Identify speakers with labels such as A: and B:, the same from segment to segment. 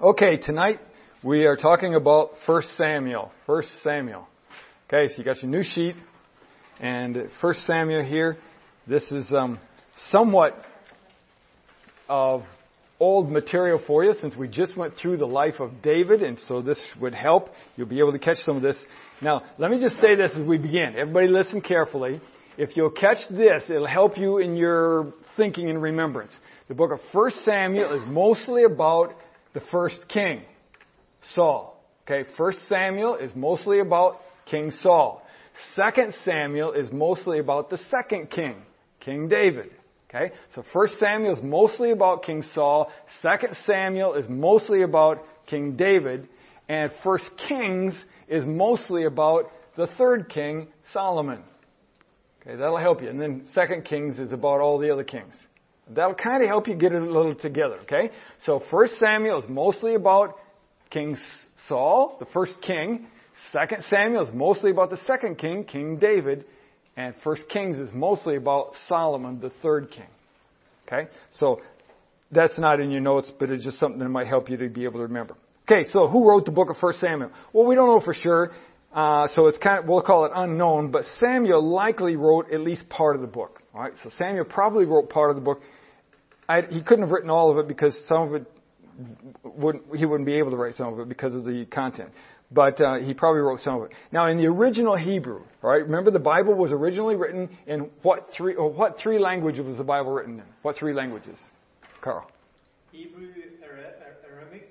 A: Okay, tonight we are talking about 1 Samuel. 1 Samuel. Okay, so you got your new sheet, and 1 Samuel here. This is somewhat of old material for you since we just went through the life of David, and so this would help. You'll be able to catch some of this. Now, let me just say this as we begin. Everybody listen carefully. If you'll catch this, it'll help you in your thinking and remembrance. The book of 1 Samuel is mostly about the first king, Saul. Okay, 1 Samuel is mostly about King Saul. 2 Samuel is mostly about the second king, King David. Okay, so 1 Samuel is mostly about King Saul. 2 Samuel is mostly about King David. And 1 Kings is mostly about the third king, Solomon. Okay, that'll help you. And then 2 Kings is about all the other kings. That'll kind of help you get it a little together, okay? So 1 Samuel is mostly about King Saul, the first king. 2 Samuel is mostly about the second king, King David. And 1 Kings is mostly about Solomon, the third king. Okay? So that's not in your notes, but it's just something that might help you to be able to remember. Okay, so who wrote the book of 1 Samuel? Well, we don't know for sure. So it's we'll call it unknown, but Samuel likely wrote at least part of the book. All right, so Samuel probably wrote part of the book. He couldn't have written all of it because some of it he wouldn't be able to write some of it because of the content. But he probably wrote some of it. Now, in the original Hebrew, all right, remember the Bible was originally written in what three languages was the Bible written in? What three languages? Carl?
B: Hebrew, Aramaic,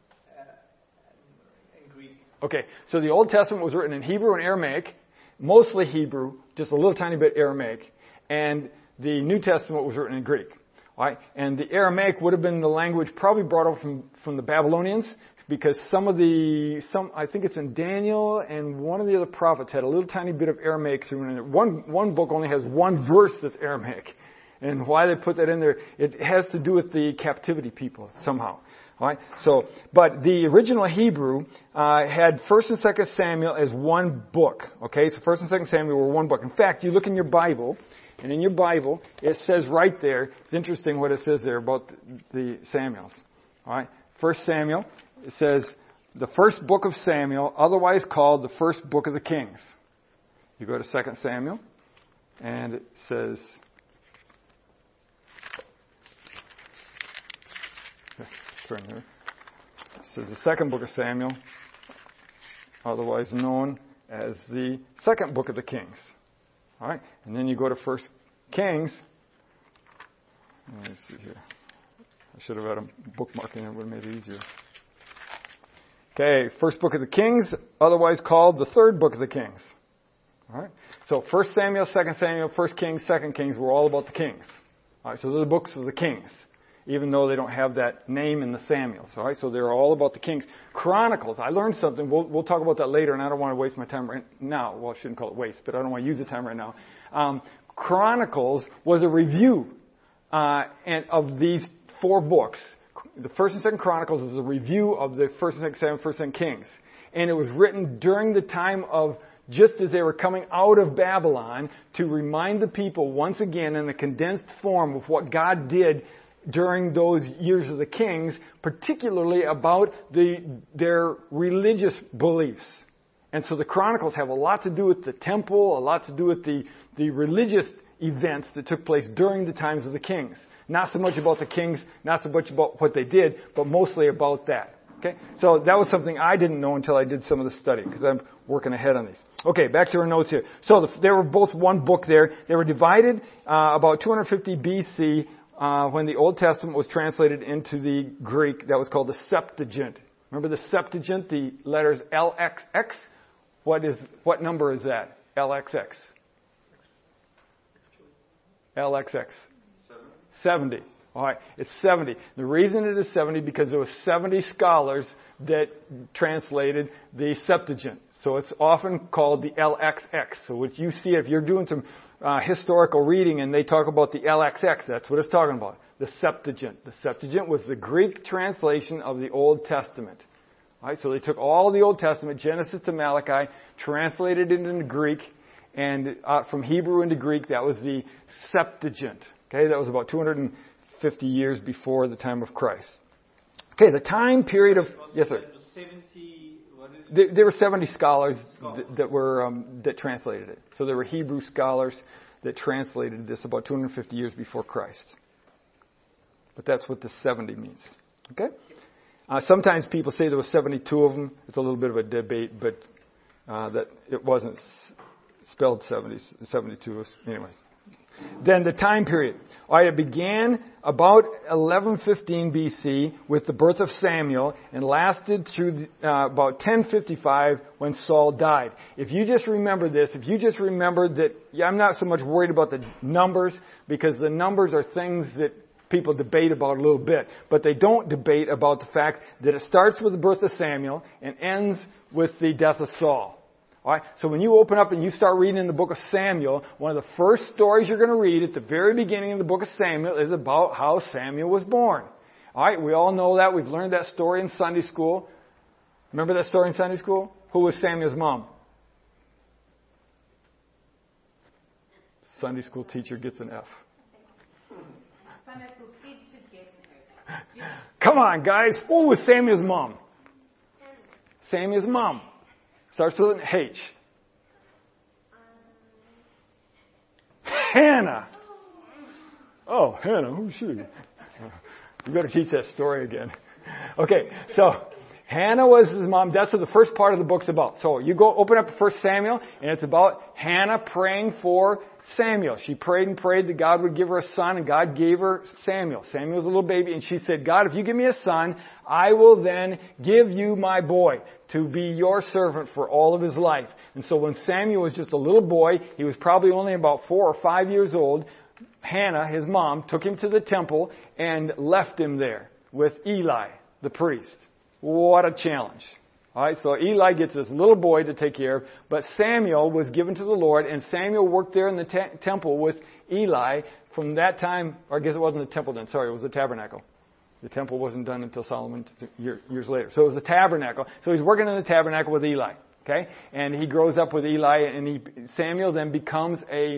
B: and Greek.
A: Okay, so the Old Testament was written in Hebrew and Aramaic, mostly Hebrew, just a little tiny bit Aramaic, and the New Testament was written in Greek. All right, and the Aramaic would have been the language probably brought over from the Babylonians, because I think it's in Daniel and one of the other prophets had a little tiny bit of Aramaic. So one book only has one verse that's Aramaic, and why they put that in there, it has to do with the captivity people somehow. All right, so but the original Hebrew had 1 and 2 Samuel as one book. Okay, so 1 and 2 Samuel were one book. In fact, you look in your Bible. And in your Bible, it says right there, it's interesting what it says there about the Samuels. All right, 1 Samuel, it says, the first book of Samuel, otherwise called the first book of the Kings. You go to 2 Samuel, and it says, turn there. It says the second book of Samuel, otherwise known as the second book of the Kings. All right, and then you go to 1 Kings. Let me see here. I should have had a bookmark in it. It would have made it easier. Okay, first book of the Kings, otherwise called the third book of the Kings. All right, so 1 Samuel, 2 Samuel, 1 Kings, 2 Kings were all about the kings. All right, so they're the books of the kings, even though they don't have that name in the Samuels. All right, so they're all about the kings. Chronicles, I learned something. We'll talk about that later, and I don't want to waste my time right now. Well, I shouldn't call it waste, but I don't want to use the time right now. Chronicles was a review of these four books. The 1st and 2nd Chronicles is a review of the 1st and 2nd Samuel, 1st and Kings. And it was written during the time of just as they were coming out of Babylon to remind the people once again in a condensed form of what God did during those years of the kings, particularly about their religious beliefs. And so the Chronicles have a lot to do with the temple, a lot to do with the religious events that took place during the times of the kings. Not so much about the kings, not so much about what they did, but mostly about that. Okay? So that was something I didn't know until I did some of the study, because I'm working ahead on these. Okay, back to our notes here. So they were both one book there. They were divided about 250 BC when the Old Testament was translated into the Greek. That was called the Septuagint. Remember the Septuagint, the letters LXX? What number is that? LXX. LXX. 70. All right, it's 70. The reason it is 70 because there were 70 scholars that translated the Septuagint. So it's often called the LXX. So what you see if you're doing some historical reading and they talk about the LXX, that's what it's talking about. The Septuagint. The Septuagint was the Greek translation of the Old Testament. All right, so they took all the Old Testament, Genesis to Malachi, translated it into Greek, and from Hebrew into Greek, that was the Septuagint. Okay, that was about 250 years before the time of Christ. Okay, the time period of... Yes, sir.
B: 70, what is it?
A: There were 70 scholars that translated it. So there were Hebrew scholars that translated this about 250 years before Christ. But that's what the 70 means. Okay? Sometimes people say there were 72 of them. It's a little bit of a debate, but that it wasn't spelled 72. Anyways. Then the time period. All right, it began about 1115 BC with the birth of Samuel and lasted through about 1055 when Saul died. If you just remember this, if you just remember that, I'm not so much worried about the numbers because the numbers are things that people debate about a little bit, but they don't debate about the fact that it starts with the birth of Samuel and ends with the death of Saul. All right, so when you open up and you start reading in the book of Samuel, one of the first stories you're going to read at the very beginning of the book of Samuel is about how Samuel was born. All right, we all know that. We've learned that story in Sunday school. Remember that story in Sunday school? Who was Samuel's mom? Sunday school teacher gets an F.
C: Sunday school kids should get an F.
A: Come on, guys. Who was Samuel's mom? Samuel's mom. Starts with an H. Hannah. Oh, Hannah. Who's she? We better teach that story again. Okay, so Hannah was his mom. That's what the first part of the book's about. So you go open up 1 Samuel, and it's about Hannah praying for Samuel. She prayed and prayed that God would give her a son, and God gave her Samuel. Samuel was a little baby, and she said, God, if you give me a son, I will then give you my boy to be your servant for all of his life. And so when Samuel was just a little boy, he was probably only about 4 or 5 years old, Hannah, his mom, took him to the temple and left him there with Eli, the priest. What a challenge. All right, so Eli gets this little boy to take care of, but Samuel was given to the Lord, and Samuel worked there in the temple with Eli from that time, or I guess it wasn't the temple then, sorry, it was the tabernacle. The temple wasn't done until Solomon years later. So it was the tabernacle. So he's working in the tabernacle with Eli, okay? And he grows up with Eli, and Samuel then becomes a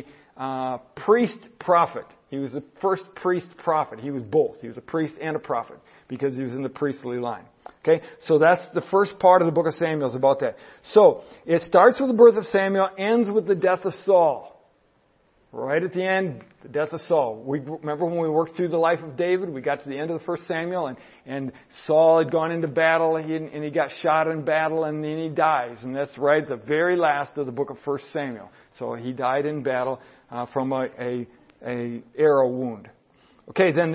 A: priest prophet. He was the first priest prophet. He was both. He was a priest and a prophet because he was in the priestly line. Okay, so that's the first part of the book of Samuel is about that. So it starts with the birth of Samuel, ends with the death of Saul. Right at the end, the death of Saul. We remember when we worked through the life of David, we got to the end of the 1 Samuel, and Saul had gone into battle, and he got shot in battle, and then he dies. And that's right at the very last of the book of 1 Samuel. So he died in battle from a arrow wound. Okay, then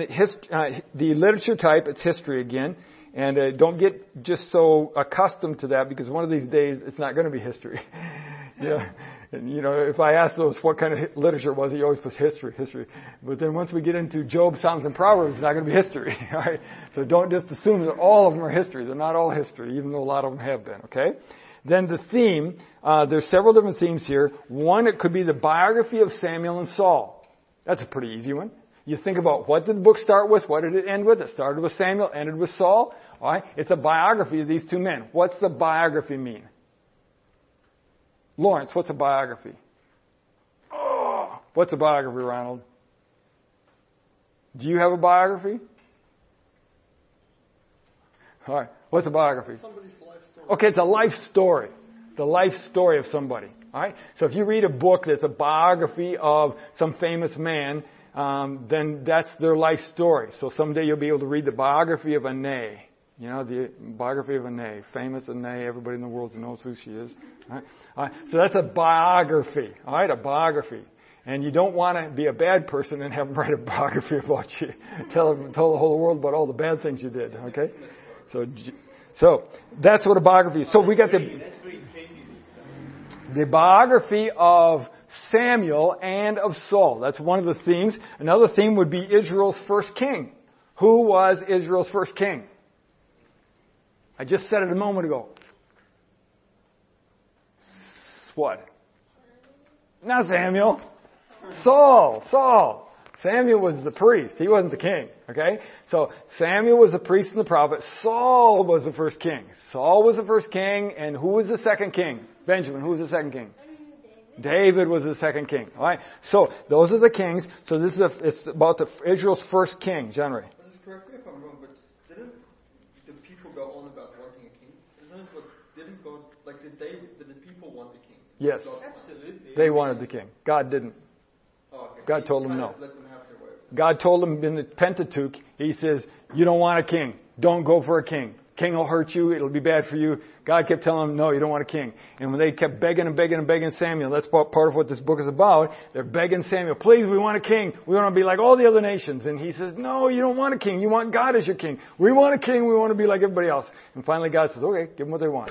A: the literature type, it's history again. And don't get just so accustomed to that because one of these days it's not going to be history. Yeah. And, if I ask those what kind of literature was it, you always put history. But then once we get into Job, Psalms, and Proverbs, it's not going to be history. All right? So don't just assume that all of them are history. They're not all history, even though a lot of them have been. Okay? Then the theme, there's several different themes here. One, it could be the biography of Samuel and Saul. That's a pretty easy one. You think about what did the book start with? What did it end with? It started with Samuel, ended with Saul. All right? It's a biography of these two men. What's the biography mean? Lawrence, what's a biography? Oh, what's a biography, Ronald? Do you have a biography? All right. What's a biography?
B: Somebody's life story.
A: Okay, it's a life story. The life story of somebody. All right? So if you read a book that's a biography of some famous man, then that's their life story. So someday you'll be able to read the biography of Anne. The biography of Anne. Famous Anne. Everybody in the world knows who she is. All right? So that's a biography. All right? A biography. And you don't want to be a bad person and have them write a biography about you. Tell the whole world about all the bad things you did. Okay? So that's what a biography is. So we got the biography of Samuel and of Saul. That's one of the themes. Another theme would be Israel's first king. Who was Israel's first king? I just said it a moment ago. What? Not Samuel. Saul. Samuel was the priest. He wasn't the king. Okay? So Samuel was the priest and the prophet. Saul was the first king. Saul was the first king. And who was the second king? Benjamin. Who was the second king? David was the second king. All right. So those are the kings. So this is it's about Israel's first king, generally.
B: Correct me if I'm wrong, but didn't go on about wanting a king? Isn't it what didn't God did the people want the king?
A: Yes.
B: Absolutely.
A: They wanted the king. God didn't.
B: Oh, okay.
A: God told them no.
B: Let them have their way.
A: God told them in the Pentateuch, He says, you don't want a king. Don't go for a king. King will hurt you. It'll be bad for you. God kept telling them, no, you don't want a king. And when they kept begging and begging and begging Samuel, that's part of what this book is about. They're begging Samuel, please, we want a king. We want to be like all the other nations. And he says, no, you don't want a king. You want God as your king. We want a king. We want to be like everybody else. And finally God says, okay, give them what they want.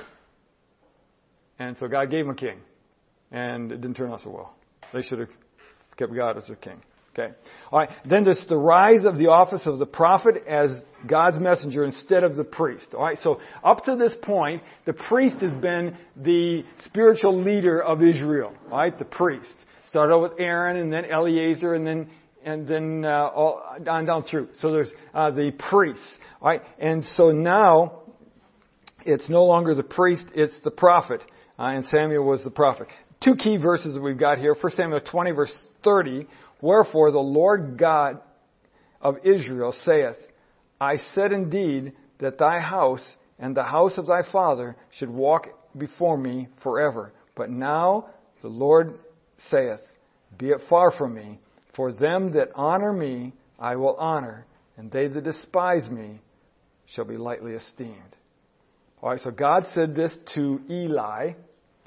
A: And so God gave them a king. And it didn't turn out so well. They should have kept God as their king. Okay. All right. Then there's the rise of the office of the prophet as God's messenger instead of the priest. All right. So up to this point, the priest has been the spiritual leader of Israel. All right. The priest started out with Aaron, and then Eleazar, and then on down through. So there's the priests. All right. And so now it's no longer the priest; it's the prophet. And Samuel was the prophet. Two key verses that we've got here. 1 Samuel 20, verse 30. Wherefore the Lord God of Israel saith, I said indeed that thy house and the house of thy father should walk before me forever. But now the Lord saith, be it far from me, for them that honor me I will honor, and they that despise me shall be lightly esteemed. All right, so God said this to Eli,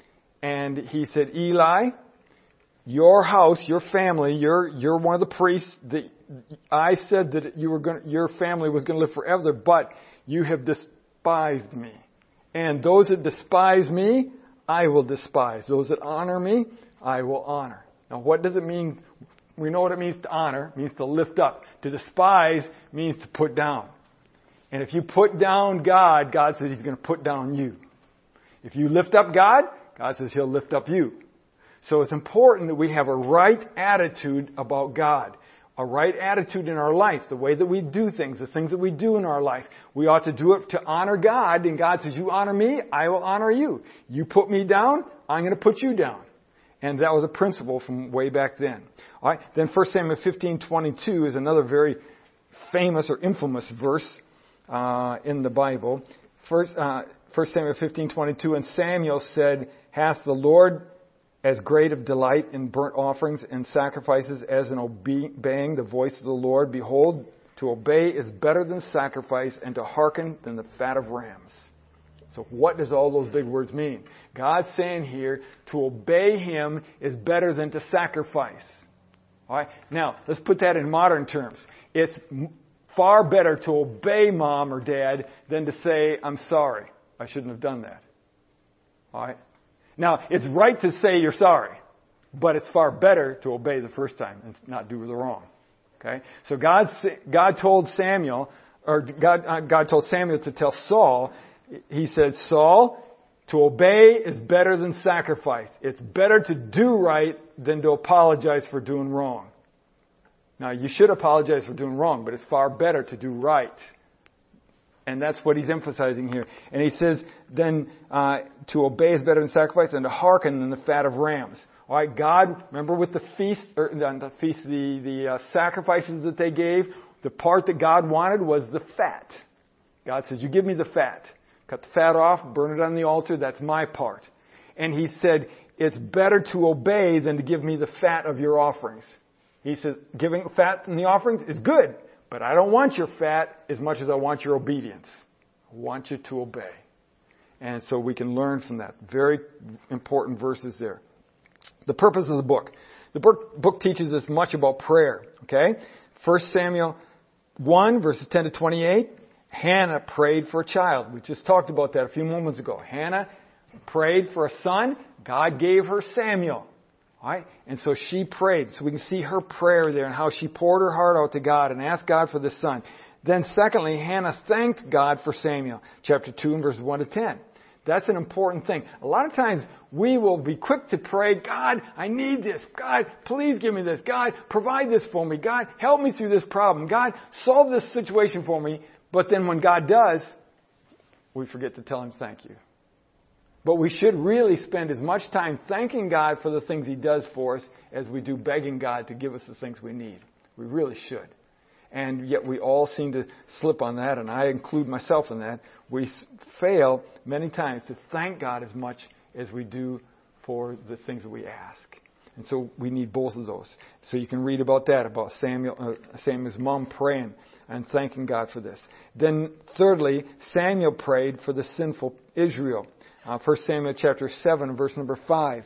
A: and He said, Eli, your house, your family, you're one of the priests. I said that your family was going to live forever, but you have despised me. And those that despise me, I will despise. Those that honor me, I will honor. Now, what does it mean? We know what it means to honor. It means to lift up. To despise means to put down. And if you put down God, God says He's going to put down you. If you lift up God, God says He'll lift up you. So it's important that we have a right attitude about God. A right attitude in our life, the way that we do things, the things that we do in our life. We ought to do it to honor God, and God says, you honor me, I will honor you. You put me down, I'm going to put you down. And that was a principle from way back then. All right. Then 1 Samuel 15:22 is another very famous or infamous verse in the Bible. 1 Samuel 15:22, and Samuel said, hath the Lord as great of delight in burnt offerings and sacrifices as in obeying the voice of the Lord? Behold, to obey is better than sacrifice, and to hearken than the fat of rams. So what does all those big words mean? God's saying here, to obey Him is better than to sacrifice. All right. Now, let's put that in modern terms. It's far better to obey mom or dad than to say, I'm sorry, I shouldn't have done that. All right. Now, it's right to say you're sorry, but it's far better to obey the first time and not do the wrong. Okay? So God told Samuel, or God told Samuel to tell Saul, He said, Saul, to obey is better than sacrifice. It's better to do right than to apologize for doing wrong. Now, you should apologize for doing wrong, but it's far better to do right. And that's what He's emphasizing here. And He says, then to obey is better than sacrifice, and to hearken than the fat of rams. All right, God, remember with the feast, the sacrifices that they gave, the part that God wanted was the fat. God says, you give me the fat. Cut the fat off, burn it on the altar, that's my part. And He said, it's better to obey than to give me the fat of your offerings. He says, giving fat in the offerings is good. But I don't want your fat as much as I want your obedience. I want you to obey. And so we can learn from that. Very important verses there. The purpose of the book. The book teaches us much about prayer. Okay? 1 Samuel 1, verses 10 to 28. Hannah prayed for a child. We just talked about that a few moments ago. Hannah prayed for a son. God gave her Samuel. All right? And so she prayed. So we can see her prayer there and how she poured her heart out to God and asked God for this son. Then secondly, Hannah thanked God for Samuel. Chapter 2 and verses 1 to 10. That's an important thing. A lot of times we will be quick to pray, God, I need this. God, please give me this. God, provide this for me. God, help me through this problem. God, solve this situation for me. But then when God does, we forget to tell Him thank you. But we should really spend as much time thanking God for the things He does for us as we do begging God to give us the things we need. We really should. And yet we all seem to slip on that, and I include myself in that. We fail many times to thank God as much as we do for the things that we ask. And so we need both of those. So you can read about that, about Samuel's mom praying and thanking God for this. Then thirdly, Samuel prayed for the sinful Israel. 1 Samuel chapter 7, verse number 5.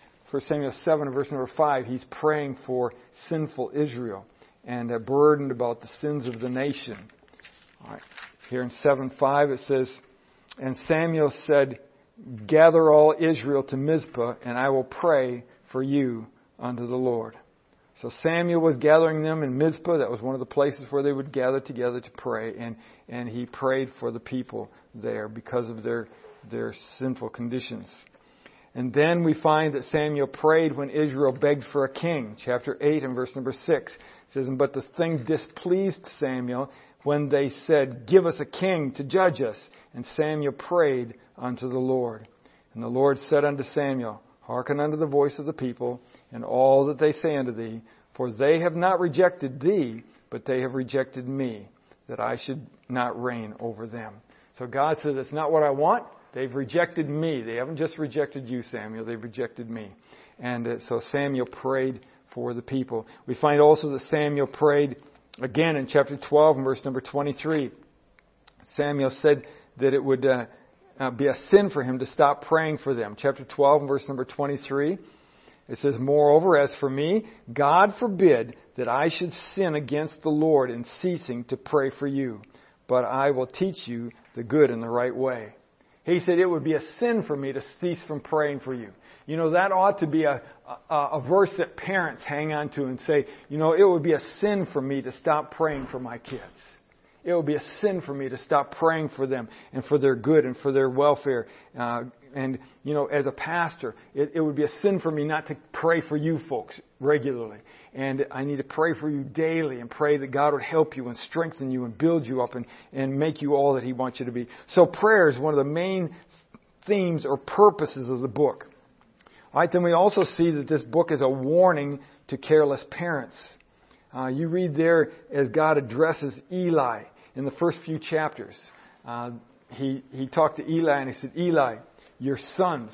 A: 1 Samuel 7, verse number 5, he's praying for sinful Israel and burdened about the sins of the nation. All right. Here in 7:5 it says, "And Samuel said, Gather all Israel to Mizpah, and I will pray for you unto the Lord." So Samuel was gathering them in Mizpah. That was one of the places where they would gather together to pray. And he prayed for the people there because of their sinful conditions. And then we find that Samuel prayed when Israel begged for a king. Chapter 8 and verse number 6 says, "But the thing displeased Samuel when they said, Give us a king to judge us. And Samuel prayed unto the Lord. And the Lord said unto Samuel, Hearken unto the voice of the people, and all that they say unto thee, for they have not rejected thee, but they have rejected me, that I should not reign over them." So God said, "That's not what I want. They've rejected me. They haven't just rejected you, Samuel. They've rejected me." And so Samuel prayed for the people. We find also that Samuel prayed again in chapter 12 and verse number 23. Samuel said that it would be a sin for him to stop praying for them. Chapter 12 and verse number 23. It says, "Moreover, as for me, God forbid that I should sin against the Lord in ceasing to pray for you, but I will teach you the good and the right way." He said, it would be a sin for me to cease from praying for you. You know, that ought to be a verse that parents hang on to and say, you know, it would be a sin for me to stop praying for my kids. It would be a sin for me to stop praying for them and for their good and for their welfare. And, you know, as a pastor, it would be a sin for me not to pray for you folks regularly. And I need to pray for you daily and pray that God would help you and strengthen you and build you up and make you all that He wants you to be. So prayer is one of the main themes or purposes of the book. All right, then we also see that this book is a warning to careless parents. You read there as God addresses Eli in the first few chapters. He talked to Eli and he said, "Eli, your sons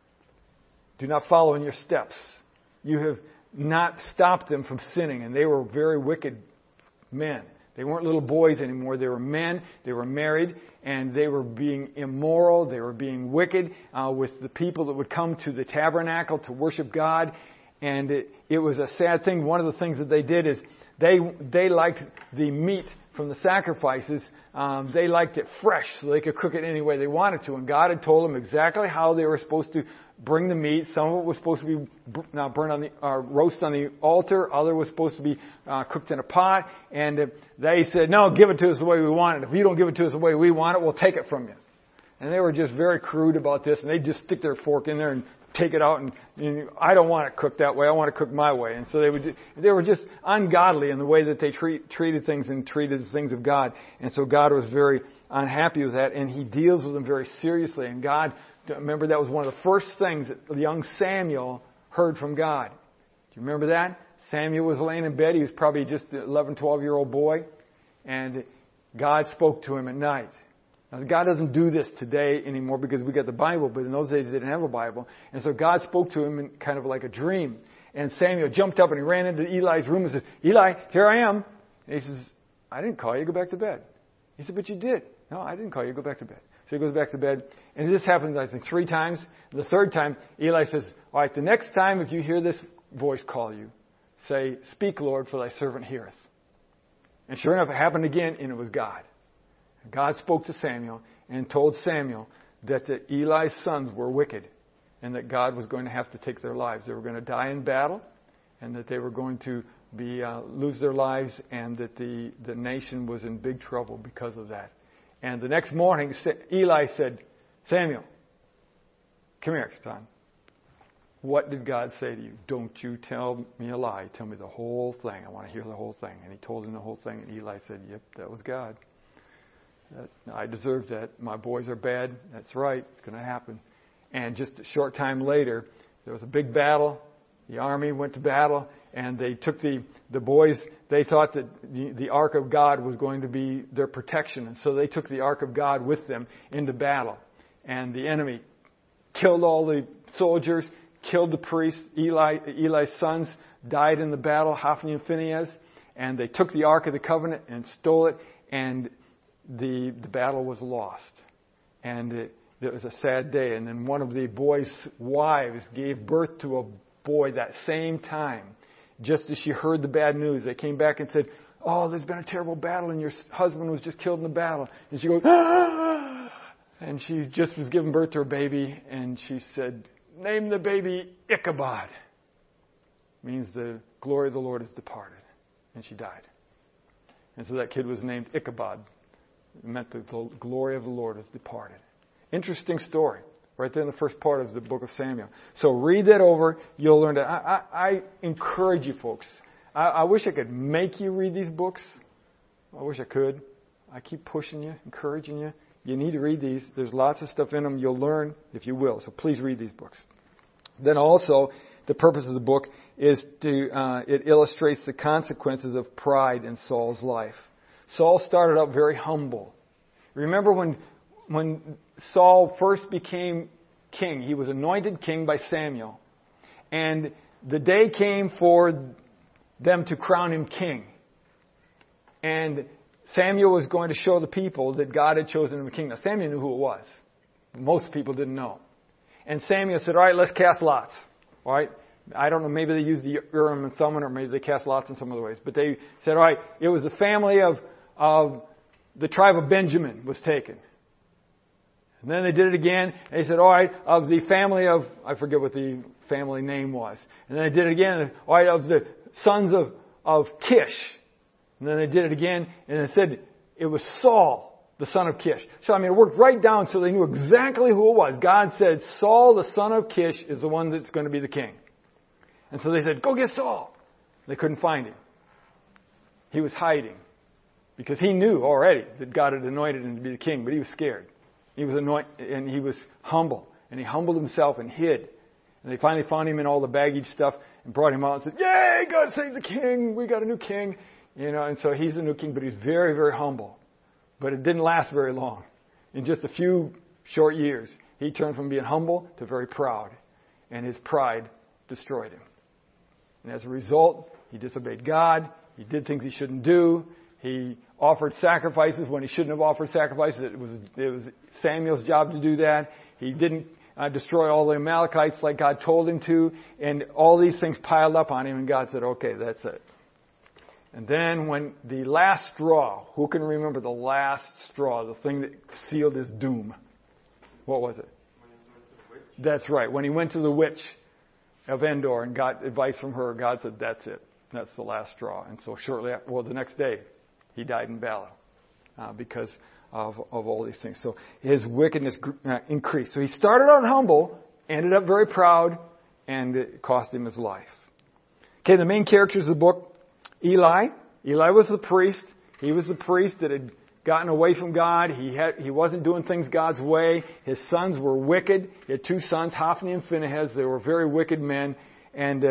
A: do not follow in your steps. You have not stopped them from sinning." And they were very wicked men. They weren't little boys anymore. They were men. They were married. And they were being immoral. They were being wicked with the people that would come to the tabernacle to worship God. And it was a sad thing. One of the things that they did is they liked the meat from the sacrifices. They liked it fresh, so they could cook it any way they wanted to. And God had told them exactly how they were supposed to bring the meat. Some of it was supposed to be burned on roast on the altar. Other was supposed to be cooked in a pot. And they said, "No, give it to us the way we want it. If you don't give it to us the way we want it, we'll take it from you." And they were just very crude about this. And they just stick their fork in there and take it out, and I don't want it cooked that way. I want it cooked my way. And so they were just ungodly in the way that they treated things and treated the things of God. And so God was very unhappy with that, and He deals with them very seriously. And God, remember, that was one of the first things that young Samuel heard from God. Do you remember that? Samuel was laying in bed. He was probably just an 11, 12-year-old boy, and God spoke to him at night. Now, God doesn't do this today anymore because we got the Bible, but in those days they didn't have a Bible. And so God spoke to him in kind of like a dream. And Samuel jumped up and he ran into Eli's room and said, "Eli, here I am." And he says, "I didn't call you. Go back to bed." He said, "But you did." "No, I didn't call you. Go back to bed." So he goes back to bed. And this happens, I think, 3 times. The third time, Eli says, "All right, the next time if you hear this voice call you, say, 'Speak, Lord, for thy servant heareth.'" And sure enough, it happened again, and it was God. God spoke to Samuel and told Samuel that Eli's sons were wicked and that God was going to have to take their lives. They were going to die in battle and that they were going to lose their lives and that the nation was in big trouble because of that. And the next morning, Eli said, "Samuel, come here, son. What did God say to you? Don't you tell me a lie. Tell me the whole thing. I want to hear the whole thing." And he told him the whole thing. And Eli said, "Yep, that was God. I deserve that. My boys are bad. That's right. It's going to happen." And just a short time later, there was a big battle. The army went to battle, and they took the boys. They thought that the Ark of God was going to be their protection, and so they took the Ark of God with them into battle. And the enemy killed all the soldiers, killed the priests. Eli's sons died in the battle, Hophni and Phinehas, and they took the Ark of the Covenant and stole it, and the battle was lost. And it was a sad day. And then one of the boys' wives gave birth to a boy that same time. Just as she heard the bad news, they came back and said, "Oh, there's been a terrible battle and your husband was just killed in the battle." And she goes, "Ah!" And she just was giving birth to her baby, and she said, "Name the baby Ichabod." Means the glory of the Lord has departed. And she died. And so that kid was named Ichabod. It meant the glory of the Lord has departed. Interesting story. Right there in the first part of the book of Samuel. So read that over. You'll learn that. I encourage you folks. I wish I could make you read these books. I wish I could. I keep pushing you, encouraging you. You need to read these. There's lots of stuff in them. You'll learn if you will. So please read these books. Then also, the purpose of the book is it illustrates the consequences of pride in Saul's life. Saul started out very humble. Remember when Saul first became king, he was anointed king by Samuel. And the day came for them to crown him king. And Samuel was going to show the people that God had chosen him a king. Now, Samuel knew who it was. Most people didn't know. And Samuel said, "All right, let's cast lots." All right? I don't know, maybe they used the Urim and Thummim, or maybe they cast lots in some other ways. But they said, all right, it was the family of the tribe of Benjamin was taken. And then they did it again, and they said, all right, of the family of, I forget what the family name was. And then they did it again, all right, of the sons of Kish. And then they did it again, and they said it was Saul, the son of Kish. So, it worked right down so they knew exactly who it was. God said, Saul, the son of Kish, is the one that's going to be the king. And so they said, go get Saul. They couldn't find him. He was hiding. Because he knew already that God had anointed him to be the king, but he was scared. He was anointed, and he was humble. And he humbled himself and hid. And they finally found him in all the baggage stuff and brought him out and said, yay, God saved the king. We got a new king. And so he's the new king, but he's very, very humble. But it didn't last very long. In just a few short years, he turned from being humble to very proud. And his pride destroyed him. And as a result, he disobeyed God. He did things he shouldn't do. He offered sacrifices when he shouldn't have offered sacrifices. It was Samuel's job to do that. He didn't destroy all the Amalekites like God told him to. And all these things piled up on him, and God said, okay, that's it. And then when the last straw, who can remember the last straw, the thing that sealed his doom? What was it?
B: When he went to the witch.
A: That's right. When he went to the witch of Endor and got advice from her, God said, that's it. That's the last straw. And so shortly after, the next day, he died in battle because of all these things. So his wickedness increased. So he started out humble, ended up very proud, and it cost him his life. Okay, the main characters of the book, Eli. Eli was the priest. He was the priest that had gotten away from God. He wasn't doing things God's way. His sons were wicked. He had two sons, Hophni and Phinehas. They were very wicked men. And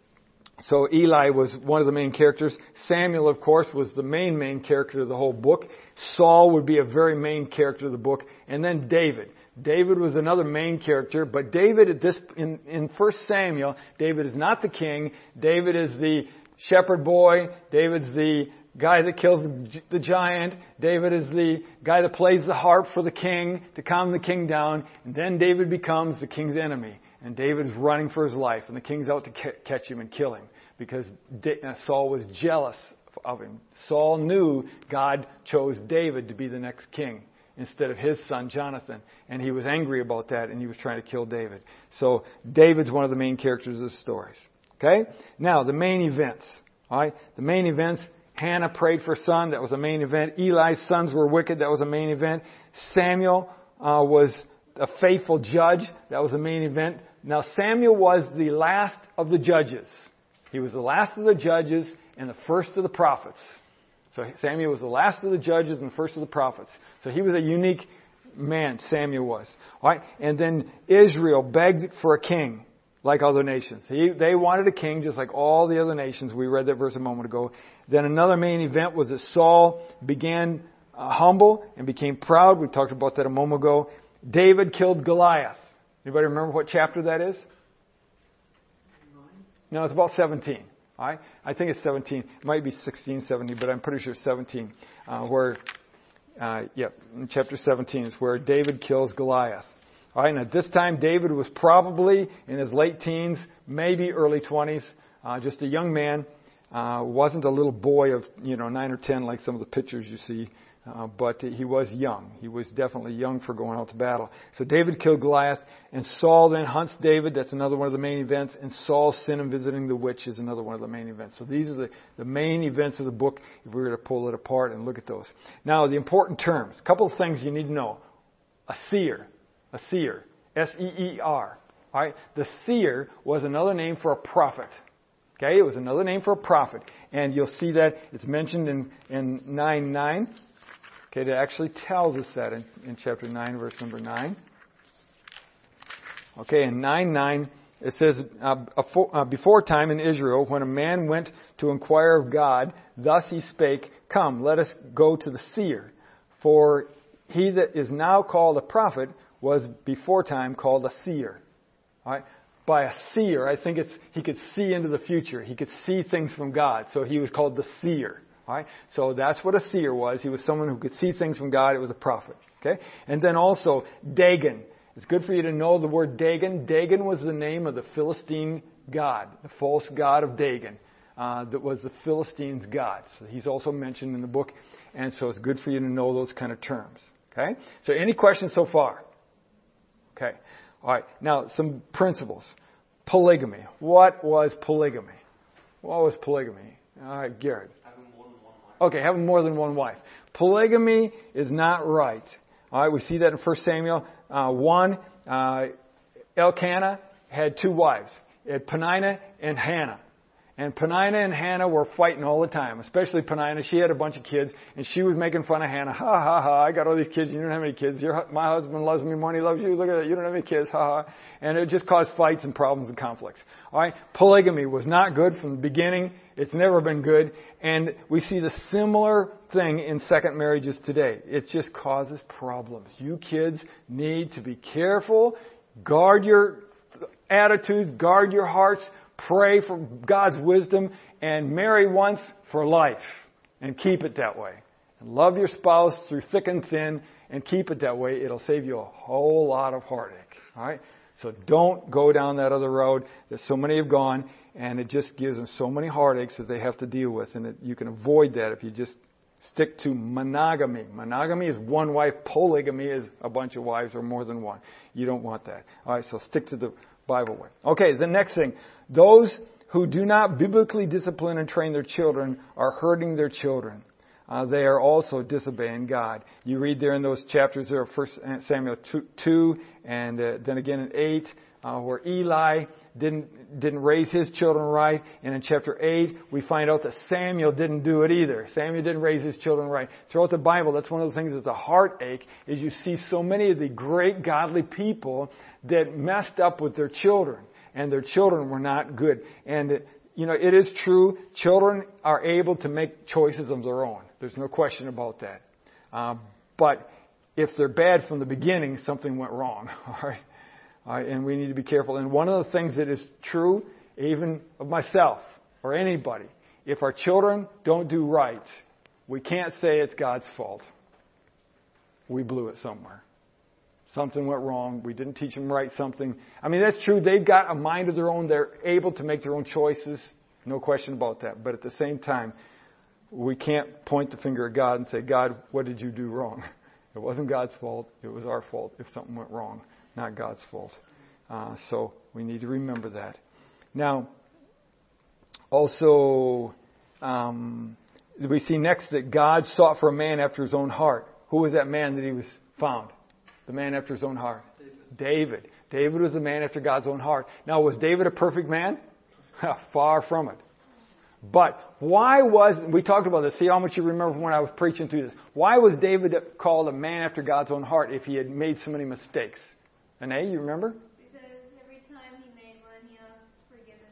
A: so Eli was one of the main characters. Samuel, of course, was the main character of the whole book. Saul would be a very main character of the book. And then David. David was another main character, but David in 1 Samuel, David is not the king. David is the shepherd boy. David's the guy that kills the giant. David is the guy that plays the harp for the king to calm the king down. And then David becomes the king's enemy. And David is running for his life. And the king's out to catch him and kill him because Saul was jealous of him. Saul knew God chose David to be the next king instead of his son Jonathan. And he was angry about that, and he was trying to kill David. So David's one of the main characters of the stories. Okay? Now, the main events. All right? The main events, Hannah prayed for a son. That was a main event. Eli's sons were wicked. That was a main event. Samuel was a faithful judge. That was a main event. Now, Samuel was the last of the judges. He was the last of the judges and the first of the prophets. So Samuel was the last of the judges and the first of the prophets. So he was a unique man, Samuel was. All right? And then Israel begged for a king. like other nations. They wanted a king just like all the other nations. We read that verse a moment ago. Then another main event was that Saul began humble and became proud. We talked about that a moment ago. David killed Goliath. Anybody remember what chapter that is? No, it's about 17. All right? I think it's 17. It might be 16, 17, but I'm pretty sure 17. In chapter 17 is where David kills Goliath. All right, and at this time, David was probably in his late teens, maybe early 20s, just a young man. Wasn't a little boy of 9 or 10 like some of the pictures you see, but he was young. He was definitely young for going out to battle. So David killed Goliath, and Saul then hunts David. That's another one of the main events. And Saul's sin in visiting the witch is another one of the main events. So these are the main events of the book if we were to pull it apart and look at those. Now, the important terms. A couple of things you need to know. A seer, S-E-E-R. All right? The seer was another name for a prophet. Okay? It was another name for a prophet. And you'll see that it's mentioned in 9:9. Okay, it actually tells us that in chapter 9, verse number 9. Okay, in 9:9, it says, before time in Israel, when a man went to inquire of God, thus he spake, come, let us go to the seer. For he that is now called a prophet was before time called a seer. All right? By a seer, I think he could see into the future. He could see things from God. So he was called the seer. All right? So that's what a seer was. He was someone who could see things from God. It was a prophet. Okay? And then also, Dagon. It's good for you to know the word Dagon. Dagon was the name of the Philistine god, the false god of Dagon. That was the Philistines' god. So he's also mentioned in the book. And so it's good for you to know those kind of terms. Okay? So any questions so far? Okay. All right. Now, some principles. Polygamy. What was polygamy? What was polygamy? All right, Garrett.
B: Having more than one wife.
A: Okay, having more than one wife. Polygamy is not right. All right, we see that in 1 Samuel 1. Elkanah had two wives. He had Peninnah and Hannah. And Peninnah and Hannah were fighting all the time, especially Peninnah. She had a bunch of kids, and she was making fun of Hannah. Ha, ha, ha, I got all these kids, you don't have any kids. My husband loves me more than he loves you. Look at that, you don't have any kids. Ha, ha. And it just caused fights and problems and conflicts. All right? Polygamy was not good from the beginning. It's never been good. And we see the similar thing in second marriages today. It just causes problems. You kids need to be careful. Guard your attitudes. Guard your hearts. Pray for God's wisdom and marry once for life and keep it that way. And love your spouse through thick and thin and keep it that way. It'll save you a whole lot of heartache. All right? So don't go down that other road that so many have gone, and it just gives them so many heartaches that they have to deal with. And you can avoid that if you just stick to monogamy. Monogamy is one wife. Polygamy is a bunch of wives or more than one. You don't want that. All right, so stick to the Bible way. Okay, the next thing. Those who do not biblically discipline and train their children are hurting their children. They are also disobeying God. You read there in those chapters there of 1 Samuel 2 and then again in 8 where Eli didn't raise his children right. And in chapter 8 we find out that Samuel didn't do it either. Samuel didn't raise his children right. Throughout the Bible, that's one of the things that's a heartache is you see so many of the great godly people that messed up with their children. And their children were not good. And, it is true, children are able to make choices of their own. There's no question about that. But if they're bad from the beginning, something went wrong. All right? And we need to be careful. And one of the things that is true, even of myself or anybody, if our children don't do right, we can't say it's God's fault. We blew it somewhere. Something went wrong. We didn't teach them right something. I mean, that's true. They've got a mind of their own. They're able to make their own choices. No question about that. But at the same time, we can't point the finger at God and say, God, what did you do wrong? It wasn't God's fault. It was our fault if something went wrong, not God's fault. So we need to remember that. Now, also, we see next that God sought for a man after his own heart. Who was that man that he was found? The man after his own heart. David. David was the man after God's own heart. Now, was David a perfect man? Far from it. But why we talked about this, see how much you remember when I was preaching through this. Why was David called a man after God's own heart if he had made so many mistakes? Renee, you remember?
C: Because every time he made one, he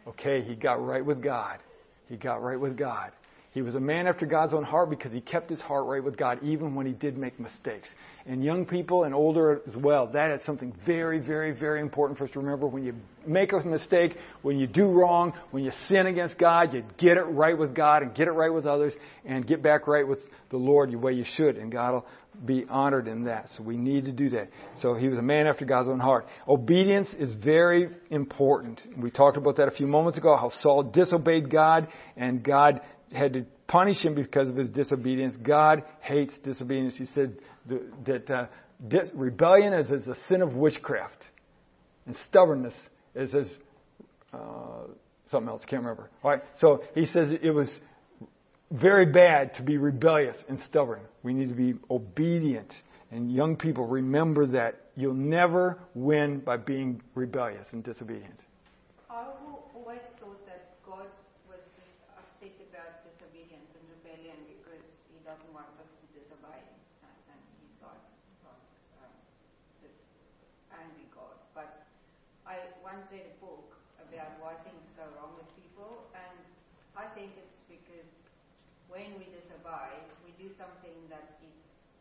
A: Okay, he got right with God. He got right with God. He was a man after God's own heart because he kept his heart right with God even when he did make mistakes. And young people and older as well, that is something very, very, very important for us to remember. When you make a mistake, when you do wrong, when you sin against God, you get it right with God and get it right with others and get back right with the Lord the way you should. And God will be honored in that. So we need to do that. So he was a man after God's own heart. Obedience is very important. We talked about that a few moments ago, how Saul disobeyed God and God had to punish him because of his disobedience. God hates disobedience. He said that rebellion is as a sin of witchcraft. And stubbornness is as something else. Can't remember. All right. So he says it was very bad to be rebellious and stubborn. We need to be obedient. And young people, remember that you'll never win by being rebellious and disobedient.
C: I always thought that God was just upset about disobedience and rebellion because he doesn't want us to disobey. And he's got this angry God. But I once read a book about why things go wrong with people, and I think it's because when we disobey, we do something that is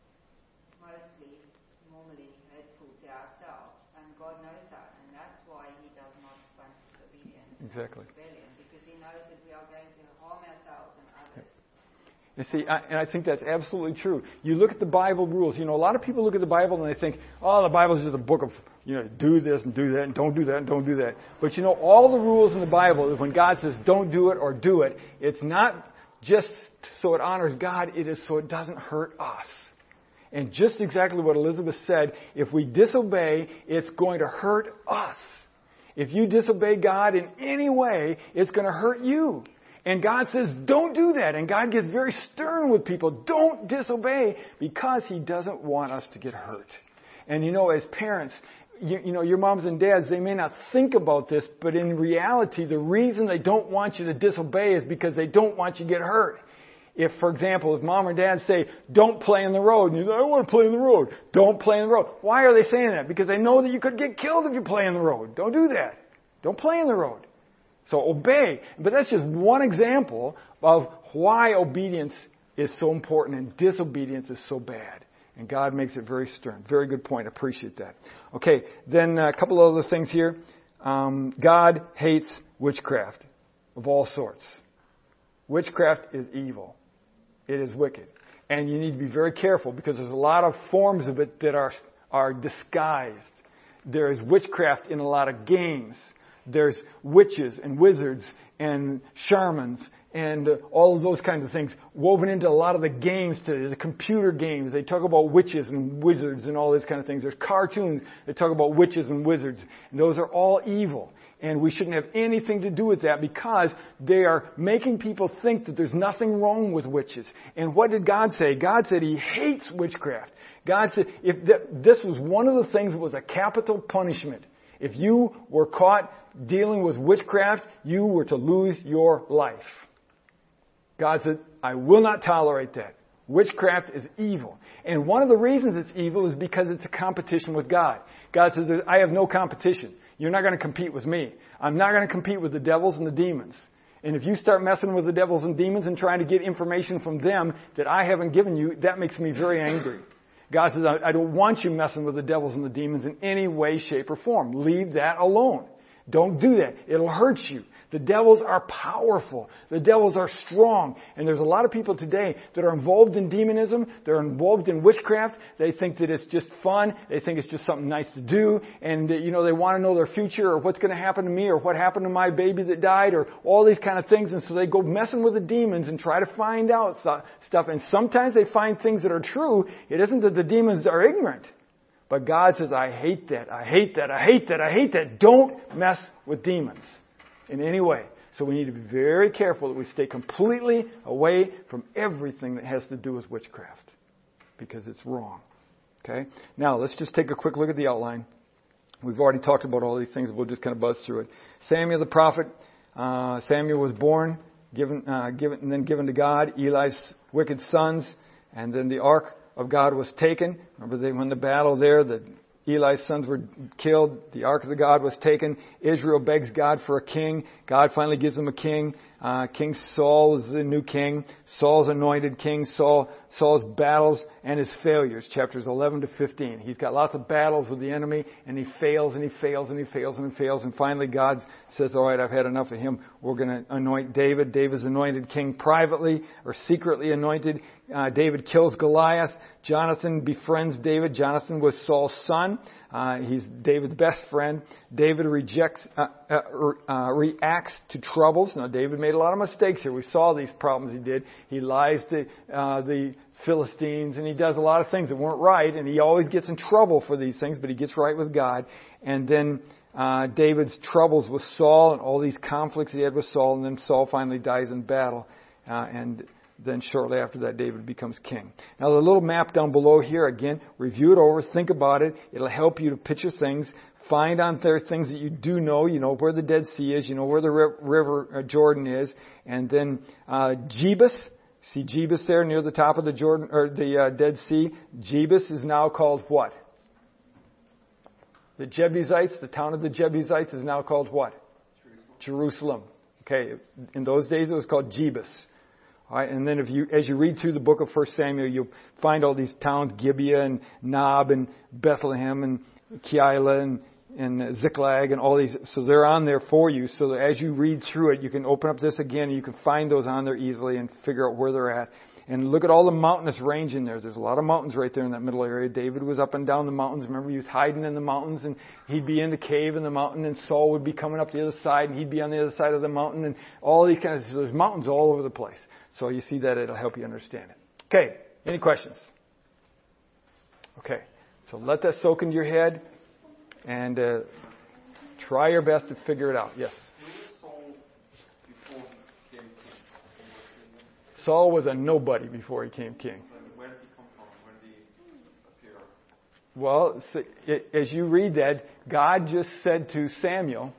C: normally hurtful to ourselves, and God knows that, and that's why he does not want disobedience and rebellion, because he knows that we are going to harm ourselves and others.
A: You see, and I think that's absolutely true. You look at the Bible rules. You know, a lot of people look at the Bible and they think, oh, the Bible is just a book of, do this and do that and don't do that and don't do that. But all the rules in the Bible, when God says don't do it or do it, it's not just so it honors God, it is so it doesn't hurt us. And just exactly what Elizabeth said, if we disobey, it's going to hurt us. If you disobey God in any way, it's going to hurt you. And God says, don't do that. And God gets very stern with people. Don't disobey, because he doesn't want us to get hurt. And as parents, your moms and dads, they may not think about this, but in reality, the reason they don't want you to disobey is because they don't want you to get hurt. If, for example, if mom or dad say, don't play in the road, and you say, I don't want to play in the road, don't play in the road. Why are they saying that? Because they know that you could get killed if you play in the road. Don't do that. Don't play in the road. So obey. But that's just one example of why obedience is so important and disobedience is so bad. And God makes it very stern. Very good point. I appreciate that. Okay, then a couple of other things here. God hates witchcraft of all sorts. Witchcraft is evil. It is wicked. And you need to be very careful because there's a lot of forms of it that are disguised. There is witchcraft in a lot of games. There's witches and wizards and shamans and all of those kinds of things woven into a lot of the games today, the computer games. They talk about witches and wizards and all these kind of things. There's cartoons that talk about witches and wizards. And those are all evil. And we shouldn't have anything to do with that because they are making people think that there's nothing wrong with witches. And what did God say? God said he hates witchcraft. God said this was one of the things that was a capital punishment. If you were caught dealing with witchcraft, you were to lose your life. God said, I will not tolerate that. Witchcraft is evil. And one of the reasons it's evil is because it's a competition with God. God says, I have no competition. You're not going to compete with me. I'm not going to compete with the devils and the demons. And if you start messing with the devils and demons and trying to get information from them that I haven't given you, that makes me very angry. God says, I don't want you messing with the devils and the demons in any way, shape, or form. Leave that alone. Don't do that. It'll hurt you. The devils are powerful. The devils are strong. And there's a lot of people today that are involved in demonism. They're involved in witchcraft. They think that it's just fun. They think it's just something nice to do. And, they want to know their future or what's going to happen to me or what happened to my baby that died or all these kind of things. And so they go messing with the demons and try to find out stuff. And sometimes they find things that are true. It isn't that the demons are ignorant. But God says, I hate that. I hate that. I hate that. I hate that. Don't mess with demons in any way. So we need to be very careful that we stay completely away from everything that has to do with witchcraft because it's wrong. Okay? Now, let's just take a quick look at the outline. We've already talked about all these things. We'll just kind of buzz through it. Samuel the prophet. Samuel was born, given to God. Eli's wicked sons. And then the ark of God was taken. Remember when the battle there, Eli's sons were killed. The Ark of the God was taken. Israel begs God for a king. God finally gives them a king. King Saul is the new king. Saul's anointed king. Saul's battles and his failures. Chapters 11 to 15. He's got lots of battles with the enemy, and he fails and he fails and he fails and he fails. And finally God says, all right, I've had enough of him. We're going to anoint David. David's anointed king privately or secretly anointed. David kills Goliath. Jonathan befriends David. Jonathan was Saul's son. He's David's best friend. David reacts to troubles. Now, David made a lot of mistakes here. We saw these problems he did. He lies to the Philistines, and he does a lot of things that weren't right, and he always gets in trouble for these things, but he gets right with God. And then David's troubles with Saul and all these conflicts he had with Saul, and then Saul finally dies in battle. And then shortly after that, David becomes king. Now, the little map down below here, again, review it over, think about it. It'll help you to picture things. Find on there things that you do know. You know where the Dead Sea is. You know where the river Jordan is. And then Jebus. See Jebus there near the top of the Jordan or the Dead Sea. Jebus is now called what? The Jebusites. The town of the Jebusites is now called what? Jerusalem. Okay. In those days, it was called Jebus. All right, and then as you read through the book of 1 Samuel, you'll find all these towns, Gibeah and Nob and Bethlehem and Keilah and Ziklag and all these. So they're on there for you. So that as you read through it, you can open up this again and you can find those on there easily and figure out where they're at. And look at all the mountainous range in there. There's a lot of mountains right there in that middle area. David was up and down the mountains. Remember, he was hiding in the mountains, and he'd be in the cave in the mountain, and Saul would be coming up the other side, and he'd be on the other side of the mountain, and all these kinds of. So there's mountains all over the place. So you see that it'll help you understand it. Okay, any questions? Okay, so let that soak into your head, and try your best to figure it out. Yes. Saul was a nobody before he became king.
B: Where did he come from? Where did he appear?
A: Well, as you read that, God just said to Samuel,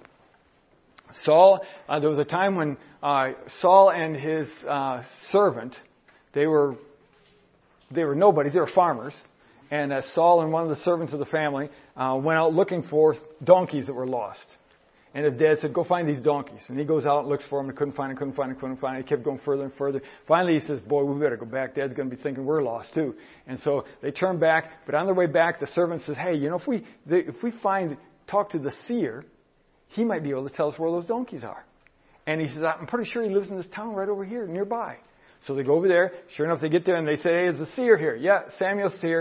A: Saul, there was a time when Saul and his servant, they were nobodies, they were farmers. And Saul and one of the servants of the family went out looking for donkeys that were lost. And his dad said, go find these donkeys. And he goes out and looks for them and couldn't find them. He kept going further and further. Finally, he says, boy, we better go back. Dad's going to be thinking we're lost too. And so they turn back. But on their way back, the servant says, hey, you know, if we talk to the seer, he might be able to tell us where those donkeys are. And he says, I'm pretty sure he lives in this town right over here nearby. So they go over there. Sure enough, they get there and they say, hey, is the seer here? Yeah, Samuel's here.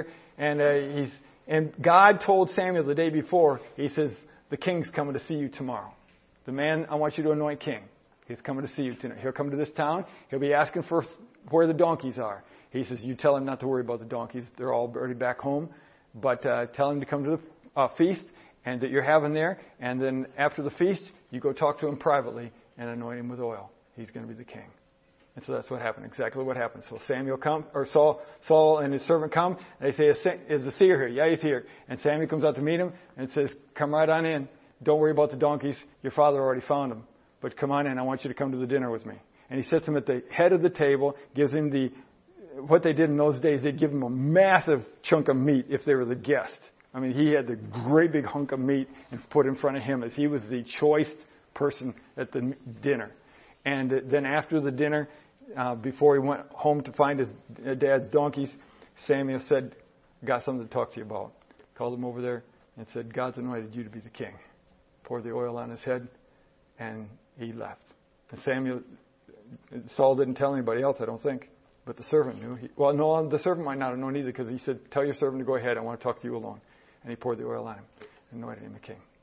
A: And God told Samuel the day before, he says, the king's coming to see you tomorrow. The man I want you to anoint king, he's coming to see you tonight. He'll come to this town. He'll be asking for where the donkeys are. He says, you tell him not to worry about the donkeys. They're all already back home. But tell him to come to the feast and that you're having there. And then after the feast, you go talk to him privately and anoint him with oil. He's going to be the king. And so that's what happened, exactly what happened. So Saul and his servant come, and they say, is the seer here? Yeah, he's here. And Samuel comes out to meet him and says, come right on in. Don't worry about the donkeys. Your father already found them. But come on in. I want you to come to the dinner with me. And he sits him at the head of the table, gives him what they did in those days, they'd give him a massive chunk of meat if they were the guest. I mean, he had the great big hunk of meat and put in front of him as he was the choice person at the dinner. And then after the dinner, before he went home to find his dad's donkeys, Samuel said, got something to talk to you about. Called him over there and said, God's anointed you to be the king. Poured the oil on his head, and he left. And Saul didn't tell anybody else, I don't think, but the servant knew. The servant might not have known either, because he said, tell your servant to go ahead, I want to talk to you alone. And he poured the oil on him and anointed him a king.